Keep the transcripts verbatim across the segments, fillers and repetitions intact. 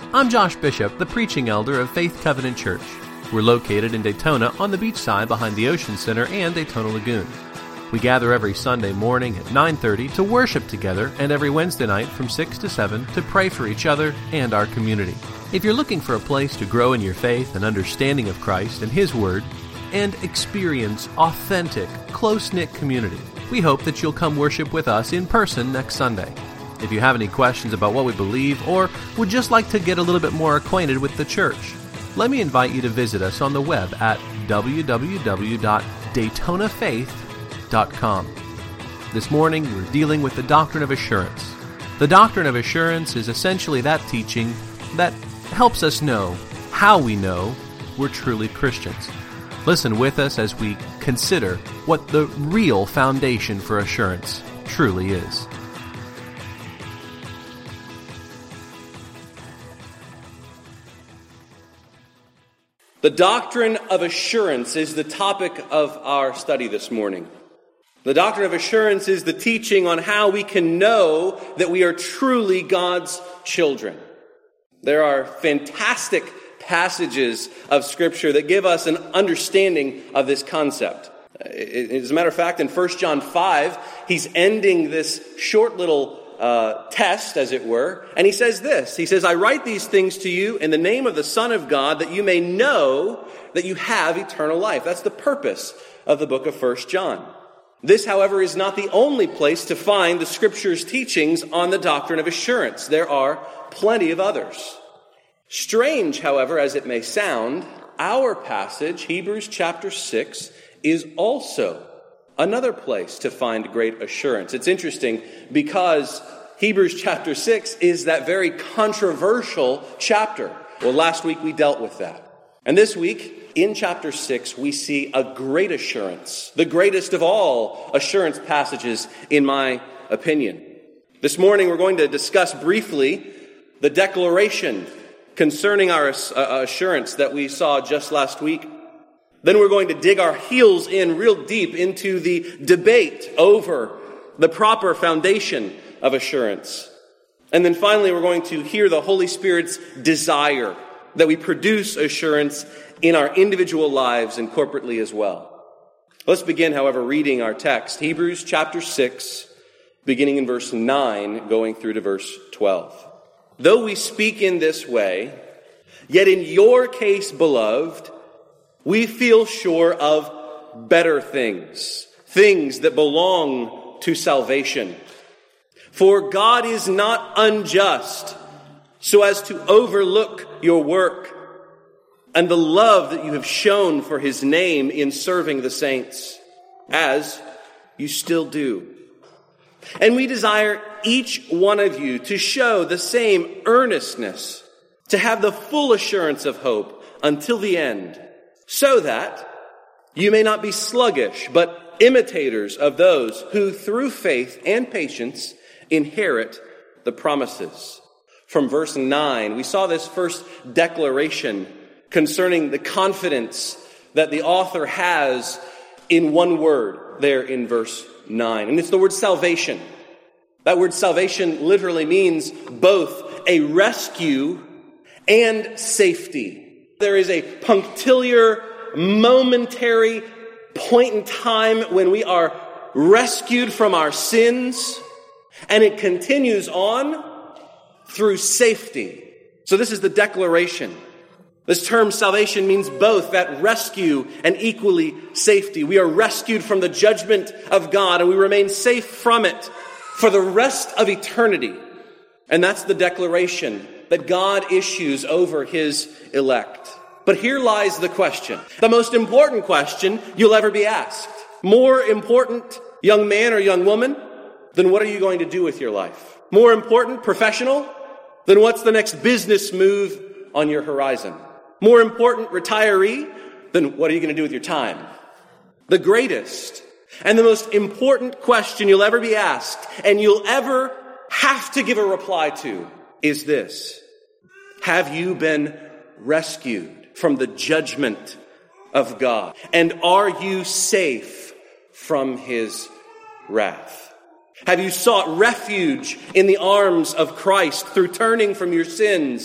I'm Josh Bishop, the preaching elder of Faith Covenant Church. We're located in Daytona on the beachside behind the Ocean Center and Daytona Lagoon. We gather every Sunday morning at nine thirty to worship together and every Wednesday night from six to seven to pray for each other and our community. If you're looking for a place to grow in your faith and understanding of Christ and His Word and experience authentic, close-knit community, we hope that you'll come worship with us in person next Sunday. If you have any questions about what we believe or would just like to get a little bit more acquainted with the church, let me invite you to visit us on the web at w w w dot daytona faith dot com. This morning, we're dealing with the doctrine of assurance. The doctrine of assurance is essentially that teaching that helps us know how we know we're truly Christians. Listen with us as we consider what the real foundation for assurance truly is. The doctrine of assurance is the topic of our study this morning. The doctrine of assurance is the teaching on how we can know that we are truly God's children. There are fantastic passages of Scripture that give us an understanding of this concept. As a matter of fact, in First John five, he's ending this short little Uh, test, as it were, and he says this. He says, I write these things to you in the name of the Son of God, that you may know that you have eternal life. That's the purpose of the book of First John. This, however, is not the only place to find the Scripture's teachings on the doctrine of assurance. There are plenty of others. Strange, however, as it may sound, our passage, Hebrews chapter six, is also another place to find great assurance. It's interesting because Hebrews chapter six is that very controversial chapter. Well, last week we dealt with that. And this week, in chapter six, we see a great assurance, the greatest of all assurance passages, in my opinion. This morning we're going to discuss briefly the declaration concerning our assurance that we saw just last week. Then we're going to dig our heels in real deep into the debate over the proper foundation of assurance. And then finally, we're going to hear the Holy Spirit's desire that we produce assurance in our individual lives and corporately as well. Let's begin, however, reading our text. Hebrews chapter six, beginning in verse nine, going through to verse twelve. Though we speak in this way, yet in your case, beloved, we feel sure of better things, things that belong to salvation. For God is not unjust so as to overlook your work and the love that you have shown for His name in serving the saints, as you still do. And we desire each one of you to show the same earnestness, to have the full assurance of hope until the end, so that you may not be sluggish, but imitators of those who through faith and patience inherit the promises. From verse nine, we saw this first declaration concerning the confidence that the author has in one word there in verse nine. And it's the word salvation. That word salvation literally means both a rescue and safety. There is a punctiliar, momentary point in time when we are rescued from our sins, and it continues on through safety. So this is the declaration. This term salvation means both that rescue and equally safety. We are rescued from the judgment of God, and we remain safe from it for the rest of eternity. And that's the declaration that God issues over His elect. But here lies the question, the most important question you'll ever be asked. More important, young man or young woman, than what are you going to do with your life? More important, professional, than what's the next business move on your horizon? More important, retiree, than what are you going to do with your time? The greatest and the most important question you'll ever be asked, and you'll ever have to give a reply to, is this: have you been rescued from the judgment of God? And are you safe from His wrath? Have you sought refuge in the arms of Christ through turning from your sins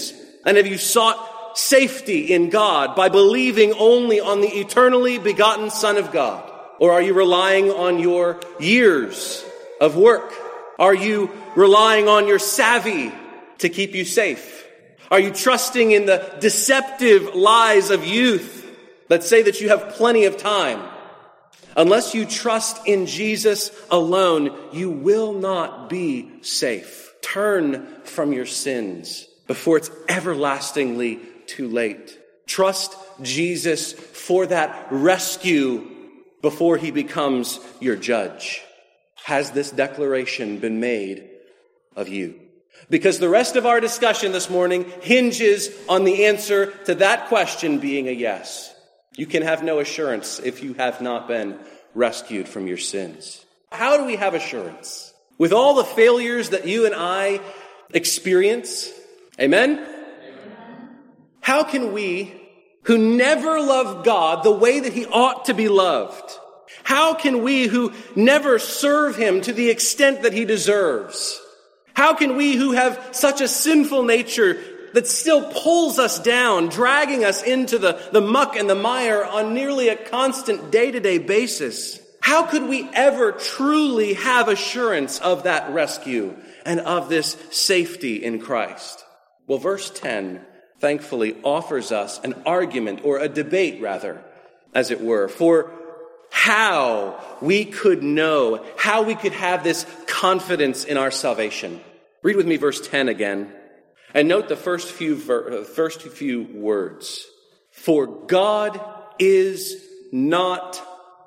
And have you sought safety in God by believing only on the eternally begotten Son of God? Or are you relying on your years of work? Are you relying on your savvy to keep you safe? Are you trusting in the deceptive lies of youth that say that you have plenty of time? Unless you trust in Jesus alone, you will not be safe. Turn from your sins before it's everlastingly too late. Trust Jesus for that rescue before he becomes your judge. Has this declaration been made of you? Because the rest of our discussion this morning hinges on the answer to that question being a yes. You can have no assurance if you have not been rescued from your sins. How do we have assurance? With all the failures that you and I experience, amen? Amen. How can we, who never love God the way that he ought to be loved, how can we who never serve him to the extent that he deserves, how can we who have such a sinful nature that still pulls us down, dragging us into the, the muck and the mire on nearly a constant day-to-day basis, how could we ever truly have assurance of that rescue and of this safety in Christ? Well, verse ten, thankfully, offers us an argument, or a debate rather, as it were, for how we could know, how we could have this confidence in our salvation. Read with me verse ten again. And note the first few ver- first few words. For God is not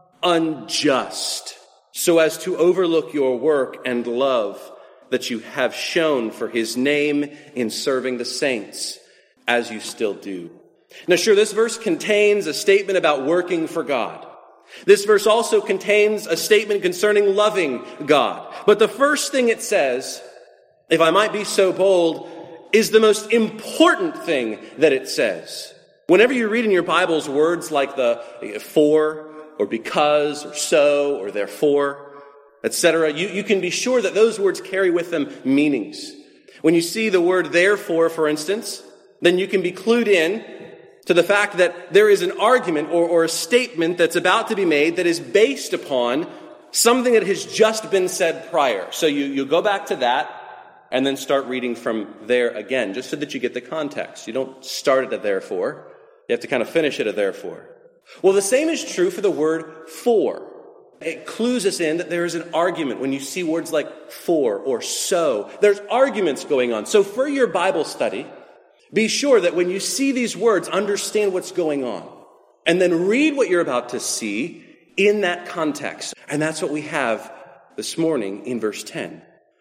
unjust, so as to overlook your work and love that you have shown for his name in serving the saints, as you still do. Now, sure, this verse contains a statement about working for God. This verse also contains a statement concerning loving God. But the first thing it says, if I might be so bold, is the most important thing that it says. Whenever you read in your Bibles words like the for, or because, or so, or therefore, et cetera, you, you can be sure that those words carry with them meanings. When you see the word therefore, for instance, then you can be clued in to the fact that there is an argument or, or a statement that's about to be made that is based upon something that has just been said prior. So you, you go back to that, and then start reading from there again, just so that you get the context. You don't start at a therefore. You have to kind of finish at a therefore. Well, the same is true for the word for. It clues us in that there is an argument when you see words like for or so. There's arguments going on. So for your Bible study, be sure that when you see these words, understand what's going on. And then read what you're about to see in that context. And that's what we have this morning in verse ten.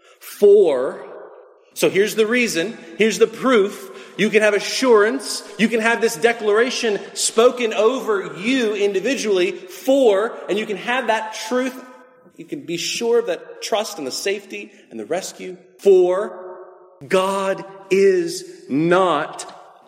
For... So here's the reason, here's the proof. You can have assurance, you can have this declaration spoken over you individually for, and you can have that truth, you can be sure of that trust and the safety and the rescue. For God is not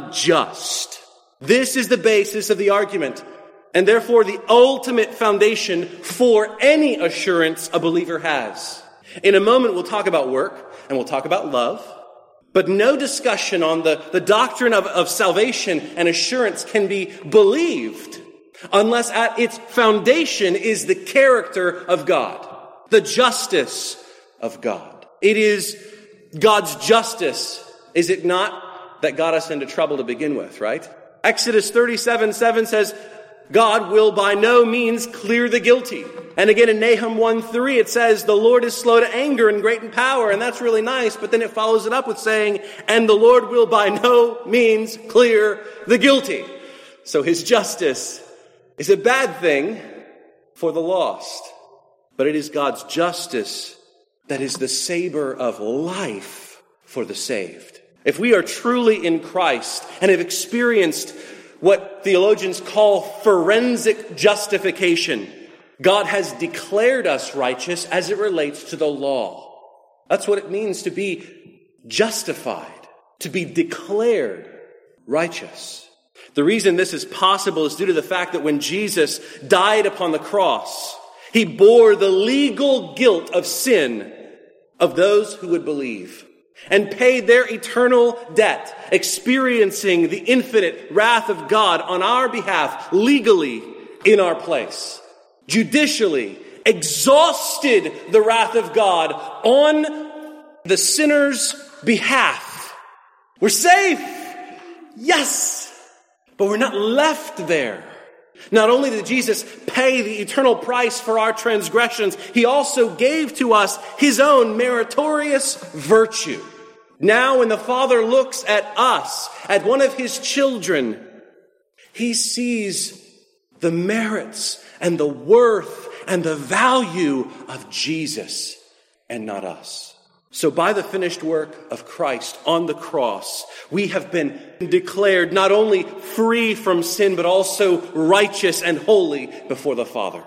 unjust. This is the basis of the argument, and therefore the ultimate foundation for any assurance a believer has. In a moment, we'll talk about work, and we'll talk about love, but no discussion on the, the doctrine of, of salvation and assurance can be believed unless at its foundation is the character of God, the justice of God. It is God's justice, is it not, that got us into trouble to begin with, right? Exodus thirty-seven seven says, God will by no means clear the guilty. And again in Nahum one three it says, the Lord is slow to anger and great in power, and that's really nice, but then it follows it up with saying, and the Lord will by no means clear the guilty. So his justice is a bad thing for the lost, but it is God's justice that is the saber of life for the saved. If we are truly in Christ and have experienced what theologians call forensic justification, God has declared us righteous as it relates to the law. That's what it means to be justified, to be declared righteous. The reason this is possible is due to the fact that when Jesus died upon the cross, he bore the legal guilt of sin of those who would believe. and paid their eternal debt, experiencing the infinite wrath of God on our behalf, legally in our place, judicially exhausted the wrath of God on the sinner's behalf. We're safe. Yes. But we're not left there. Not only did Jesus pay the eternal price for our transgressions, he also gave to us his own meritorious virtue. Now when the Father looks at us, at one of his children, he sees the merits and the worth and the value of Jesus and not us. So by the finished work of Christ on the cross, we have been declared not only free from sin, but also righteous and holy before the Father.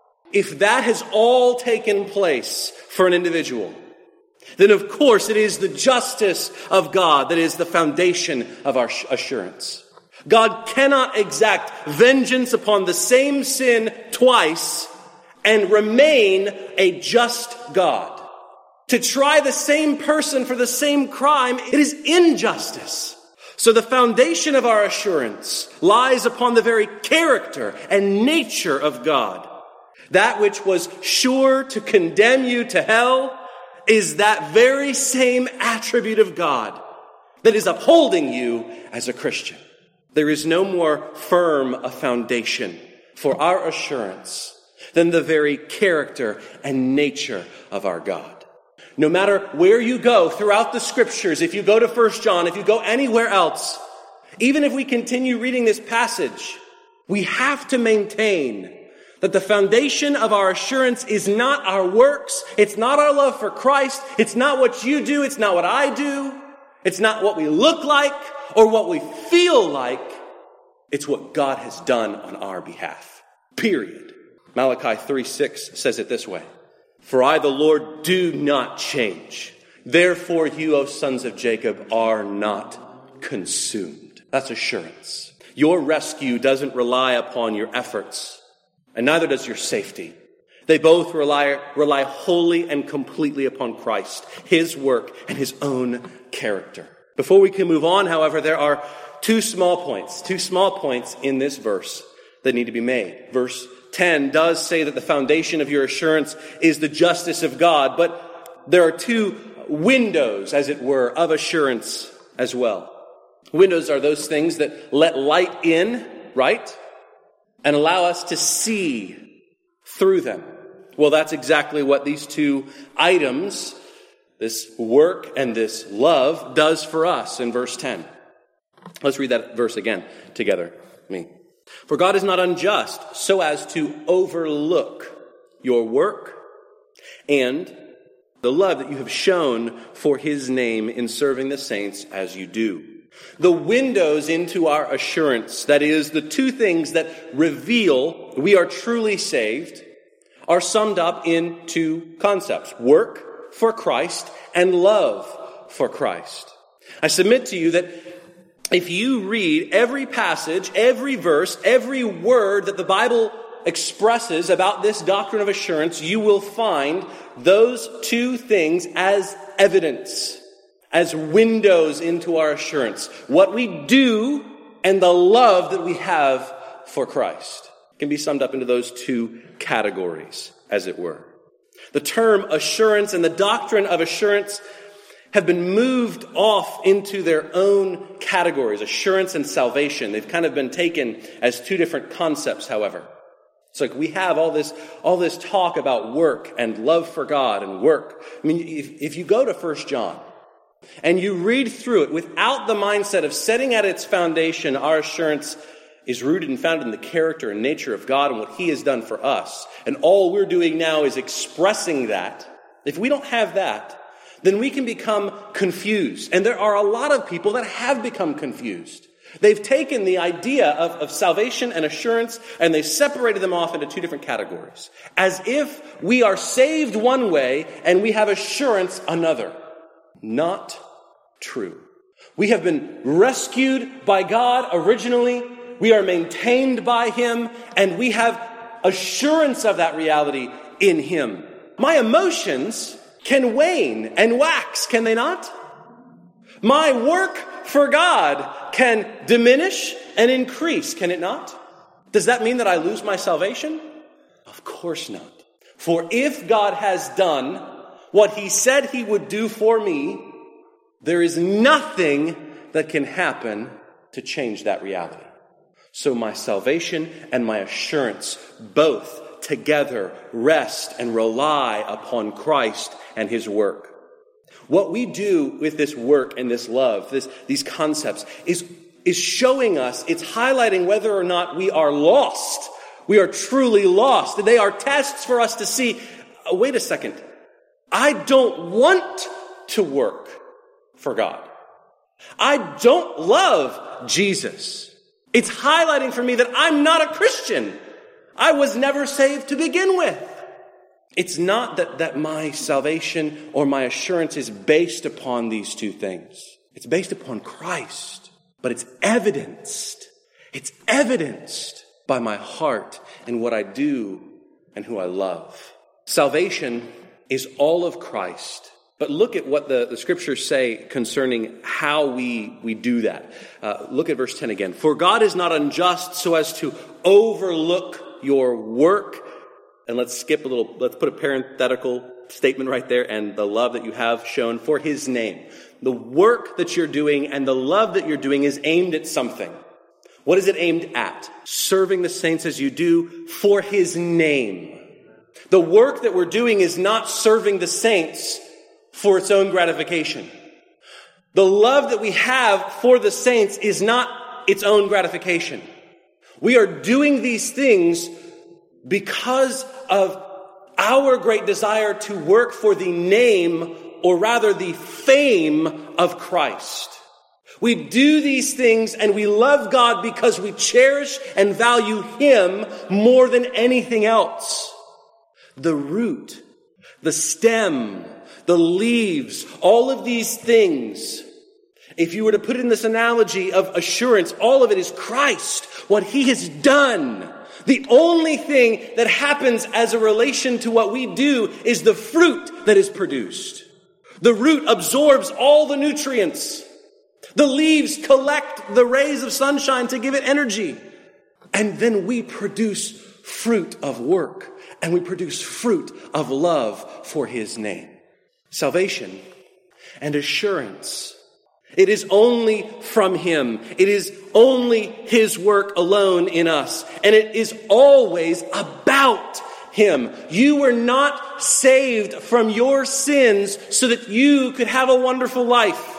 If that has all taken place for an individual, then of course it is the justice of God that is the foundation of our assurance. God cannot exact vengeance upon the same sin twice and remain a just God. To try the same person for the same crime, it is injustice. So the foundation of our assurance lies upon the very character and nature of God. That which was sure to condemn you to hell is that very same attribute of God that is upholding you as a Christian. There is no more firm a foundation for our assurance than the very character and nature of our God. No matter where you go throughout the scriptures, if you go to First John, if you go anywhere else, even if we continue reading this passage, we have to maintain that the foundation of our assurance is not our works, it's not our love for Christ, it's not what you do, it's not what I do, it's not what we look like or what we feel like, it's what God has done on our behalf. Period. Malachi three six says it this way. For I, the Lord, do not change. Therefore you, O sons of Jacob, are not consumed. That's assurance. Your rescue doesn't rely upon your efforts, and neither does your safety. They both rely, rely wholly and completely upon Christ, his work, and his own character. Before we can move on, however, there are two small points, two small points in this verse that need to be made. Verse ten does say that the foundation of your assurance is the justice of God, but there are two windows, as it were, of assurance as well. Windows are those things that let light in, right? And allow us to see through them. Well, that's exactly what these two items, this work and this love, does for us in verse ten. Let's read that verse again together. Me. For God is not unjust so as to overlook your work and the love that you have shown for his name in serving the saints as you do. The windows into our assurance, that is, the two things that reveal we are truly saved, are summed up in two concepts: work for Christ and love for Christ. I submit to you that if you read every passage, every verse, every word that the Bible expresses about this doctrine of assurance, you will find those two things as evidence, as windows into our assurance. What we do and the love that we have for Christ can be summed up into those two categories, as it were. The term assurance and the doctrine of assurance have been moved off into their own categories, assurance and salvation. They've kind of been taken as two different concepts, however. It's like we have all this, all this talk about work and love for God and work. I mean, if, if you go to First John and you read through it without the mindset of setting at its foundation, our assurance is rooted and founded in the character and nature of God and what he has done for us. And all we're doing now is expressing that. If we don't have that, then we can become confused. And there are a lot of people that have become confused. They've taken the idea of, of salvation and assurance and they separated them off into two different categories. As if we are saved one way and we have assurance another. Not true. We have been rescued by God originally. We are maintained by him and we have assurance of that reality in him. My emotions can wane and wax, can they not? My work for God can diminish and increase, can it not? Does that mean that I lose my salvation? Of course not. For if God has done what he said he would do for me, there is nothing that can happen to change that reality. So my salvation and my assurance both together rest and rely upon Christ and his work. What we do with this work and this love, this, these concepts, is, is showing us, it's highlighting whether or not we are lost. We are truly lost. They are tests for us to see, oh, wait a second, I don't want to work for God. I don't love Jesus. It's highlighting for me that I'm not a Christian. I was never saved to begin with. It's not that, that my salvation or my assurance is based upon these two things. It's based upon Christ, but it's evidenced. It's evidenced by my heart and what I do and who I love. Salvation is all of Christ. But look at what the, the scriptures say concerning how we, we do that. Uh, look at verse ten again. For God is not unjust so as to overlook your work. And let's skip a little, let's put a parenthetical statement right there, and the love that you have shown for his name. The work that you're doing and the love that you're doing is aimed at something. What is it aimed at? Serving the saints as you do for his name. The work that we're doing is not serving the saints for its own gratification. The love that we have for the saints is not its own gratification. We are doing these things because of our great desire to work for the name, or rather the fame of Christ. We do these things and we love God because we cherish and value him more than anything else. The root, the stem, the leaves, all of these things, if you were to put it in this analogy of assurance, all of it is Christ, what he has done. The only thing that happens as a relation to what we do is the fruit that is produced. The root absorbs all the nutrients. The leaves collect the rays of sunshine to give it energy. And then we produce fruit of work, and we produce fruit of love for his name. Salvation and assurance. It is only from him. It is only his work alone in us. And it is always about him. You were not saved from your sins so that you could have a wonderful life.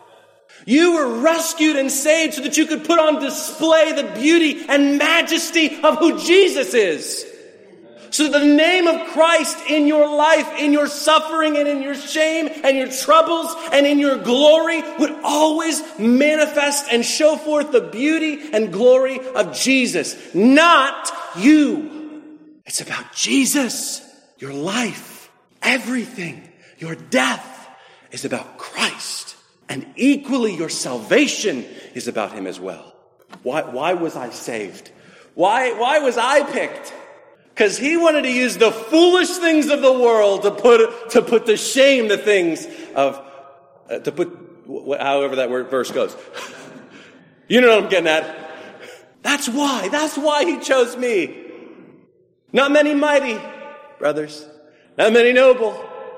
You were rescued and saved so that you could put on display the beauty and majesty of who Jesus is. So that the name of Christ in your life, in your suffering and in your shame and your troubles and in your glory would always manifest and show forth the beauty and glory of Jesus, not you. It's about Jesus. Your life, everything, your death is about Christ. And equally your salvation is about him as well. Why, why was I saved? Why, why was I picked? Because he wanted to use the foolish things of the world to put to put to shame the things of, uh, to put, however that word verse goes. You know what I'm getting at. That's why. That's why he chose me. Not many mighty, brothers. Not many noble.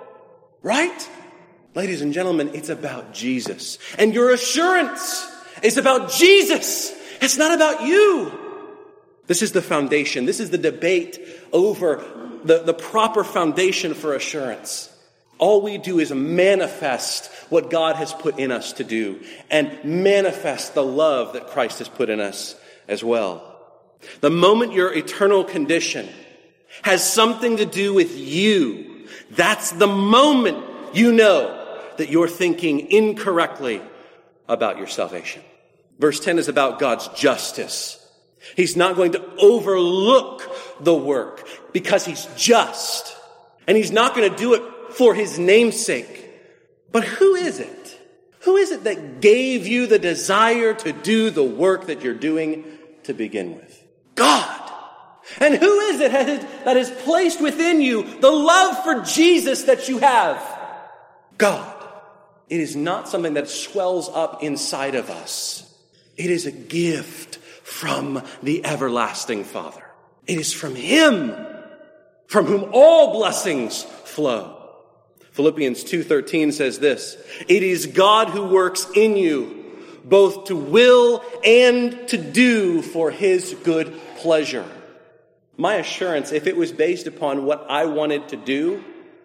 Right? Ladies and gentlemen, it's about Jesus. And your assurance is about Jesus. It's not about you. This is the foundation. This is the debate over the, the proper foundation for assurance. All we do is manifest what God has put in us to do and manifest the love that Christ has put in us as well. The moment your eternal condition has something to do with you, that's the moment you know that you're thinking incorrectly about your salvation. Verse ten is about God's justice. He's not going to overlook the work because he's just. And he's not going to do it for his namesake. But who is it? Who is it that gave you the desire to do the work that you're doing to begin with? God. And who is it that has placed within you the love for Jesus that you have? God. It is not something that swells up inside of us. It is a gift from the everlasting Father. It is from him, from whom all blessings flow. Philippians two thirteen says this, "It is God who works in you, both to will and to do for his good pleasure." My assurance, if it was based upon what I wanted to do,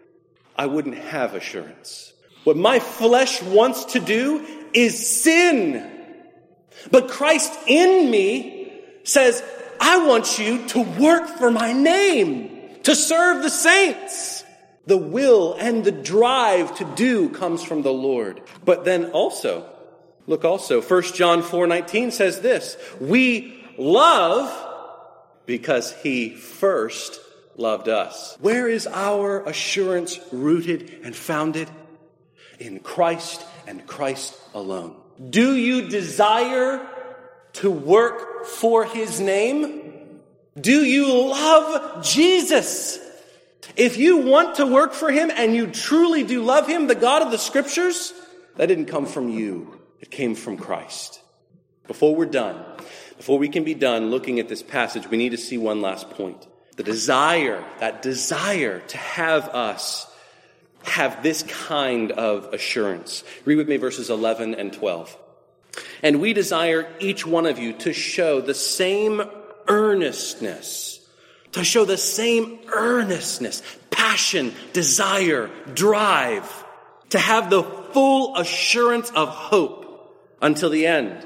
I wouldn't have assurance. What my flesh wants to do is sin. But Christ in me says, I want you to work for my name, to serve the saints. The will and the drive to do comes from the Lord. But then also, look also, First John four nineteen says this, we love because he first loved us. Where is our assurance rooted and founded? In Christ and Christ alone. Do you desire to work for his name? Do you love Jesus? If you want to work for him and you truly do love him, the God of the scriptures, that didn't come from you. It came from Christ. Before we're done, before we can be done looking at this passage, we need to see one last point. The desire, that desire to have us have this kind of assurance. Read with me verses eleven and twelve. And we desire each one of you to show the same earnestness, to show the same earnestness, passion, desire, drive, to have the full assurance of hope until the end,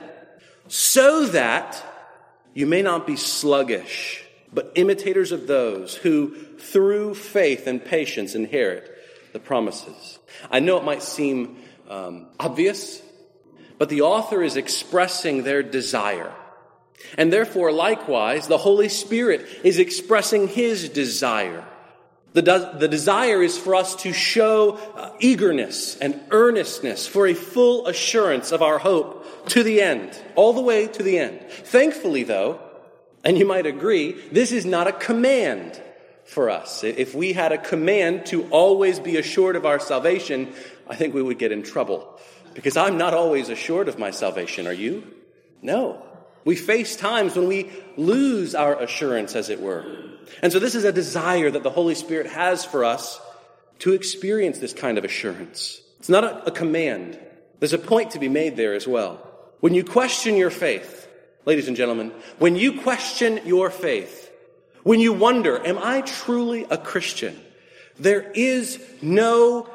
so that you may not be sluggish, but imitators of those who through faith and patience inherit the promises. I know it might seem um, obvious, but the author is expressing their desire. And therefore, likewise, the Holy Spirit is expressing his desire. The, de- the desire is for us to show uh, eagerness and earnestness for a full assurance of our hope to the end, all the way to the end. Thankfully, though, and you might agree, this is not a command for us. If we had a command to always be assured of our salvation, I think we would get in trouble. Because I'm not always assured of my salvation. Are you? No. We face times when we lose our assurance, as it were. And so this is a desire that the Holy Spirit has for us to experience this kind of assurance. It's not a, a command. There's a point to be made there as well. When you question your faith, ladies and gentlemen, when you question your faith, when you wonder, am I truly a Christian? There is no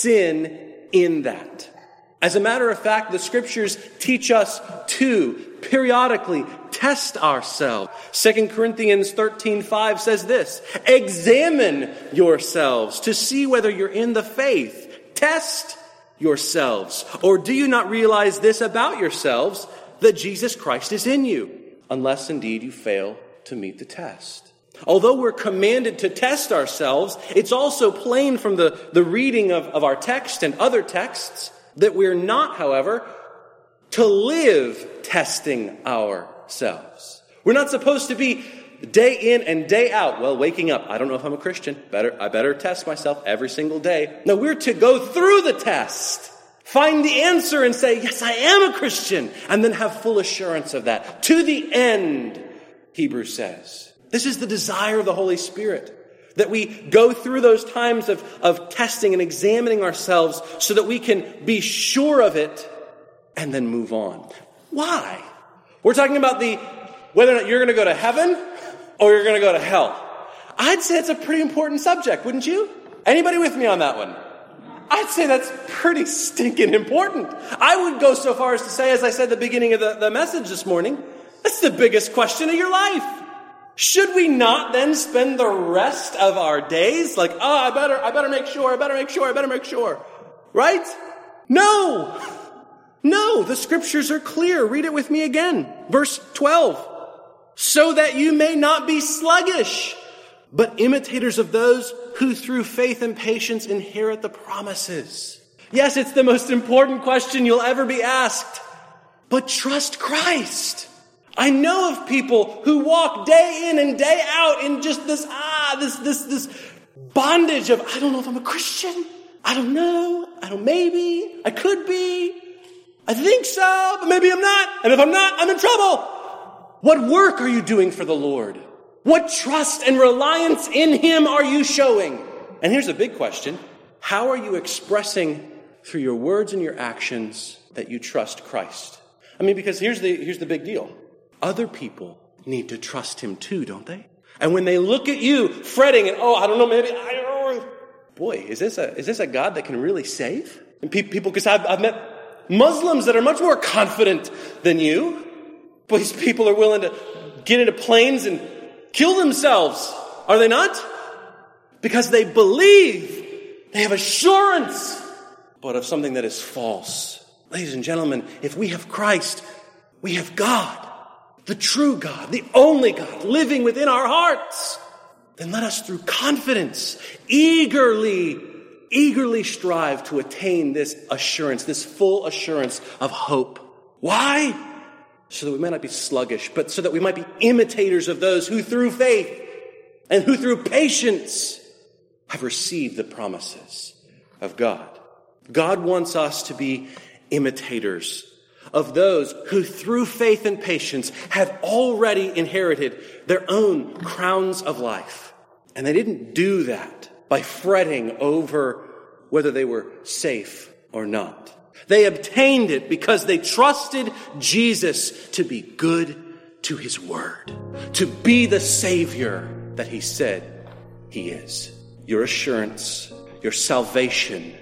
sin in that. As a matter of fact, the scriptures teach us to periodically test ourselves. Second Corinthians thirteen five says this, examine yourselves to see whether you're in the faith. Test yourselves. Or do you not realize this about yourselves, that Jesus Christ is in you, unless indeed you fail to meet the test? Although we're commanded to test ourselves, it's also plain from the, the reading of, of our text and other texts that we're not, however, to live testing ourselves. We're not supposed to be day in and day out, well, waking up, I don't know if I'm a Christian, better I better test myself every single day. No, we're to go through the test, find the answer and say, yes, I am a Christian, and then have full assurance of that. To the end, Hebrews says. This is the desire of the Holy Spirit, that we go through those times of, of testing and examining ourselves so that we can be sure of it and then move on. Why? We're talking about the whether or not you're going to go to heaven or you're going to go to hell. I'd say it's a pretty important subject, wouldn't you? Anybody with me on that one? I'd say that's pretty stinking important. I would go so far as to say, as I said at the beginning of the, the message this morning, that's the biggest question of your life. Should we not then spend the rest of our days like, oh, I better, I better make sure, I better make sure, I better make sure. Right? No. No, the scriptures are clear. Read it with me again. Verse twelve. So that you may not be sluggish, but imitators of those who through faith and patience inherit the promises. Yes, it's the most important question you'll ever be asked. But trust Christ. I know of people who walk day in and day out in just this, ah, this, this, this bondage of, I don't know if I'm a Christian. I don't know. I don't, maybe. I could be. I think so, but maybe I'm not. And if I'm not, I'm in trouble. What work are you doing for the Lord? What trust and reliance in Him are you showing? And here's a big question. How are you expressing through your words and your actions that you trust Christ? I mean, because here's the, here's the big deal. Other people need to trust Him too, don't they? And when they look at you fretting and, oh, I don't know, maybe, I don't know. Boy, is this a, is this a God that can really save? And pe- people, because I've, I've met Muslims that are much more confident than you. But these people are willing to get into planes and kill themselves. Are they not? Because they believe. They have assurance. But of something that is false. Ladies and gentlemen, if we have Christ, we have God. The true God, the only God, living within our hearts. Then let us through confidence, eagerly, eagerly strive to attain this assurance, this full assurance of hope. Why? So that we might not be sluggish, but so that we might be imitators of those who through faith and who through patience have received the promises of God. God wants us to be imitators of those who through faith and patience have already inherited their own crowns of life. And they didn't do that by fretting over whether they were safe or not. They obtained it because they trusted Jesus to be good to His word, to be the Savior that He said He is. Your assurance, your salvation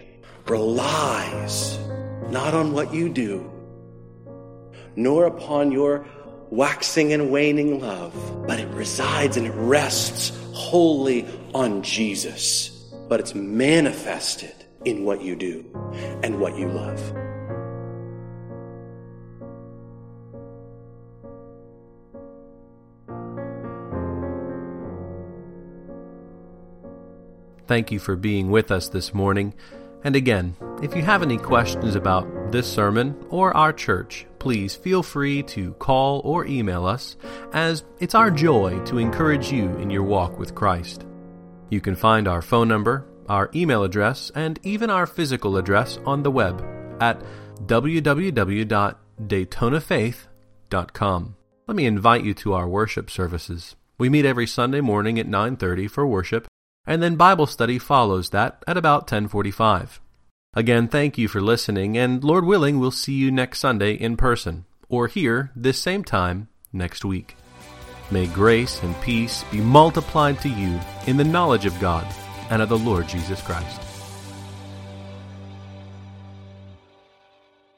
relies not on what you do, nor upon your waxing and waning love, but it resides and it rests wholly on Jesus. But it's manifested in what you do and what you love. Thank you for being with us this morning. And again, if you have any questions about this sermon or our church, please feel free to call or email us, as it's our joy to encourage you in your walk with Christ. You can find our phone number, our email address, and even our physical address on the web at w w w dot daytona faith dot com. Let me invite you to our worship services. We meet every Sunday morning at nine thirty for worship, and then Bible study follows that at about ten forty-five. Again, thank you for listening, and Lord willing, we'll see you next Sunday in person, or here this same time next week. May grace and peace be multiplied to you in the knowledge of God and of the Lord Jesus Christ.